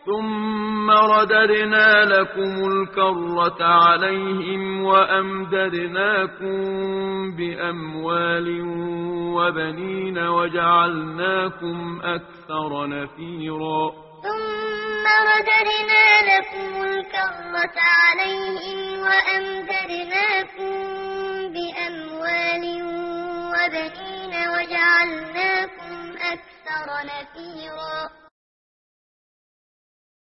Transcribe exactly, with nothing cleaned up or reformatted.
ثم رددنا لكم الكرة عليهم وأمددناكم بأموال وبنين وجعلناكم أكثر نفيرا ثم رددنا لكم الكرة عليهم وأمددناكم بأموال وبنين وجعلناكم أكثر نفيرا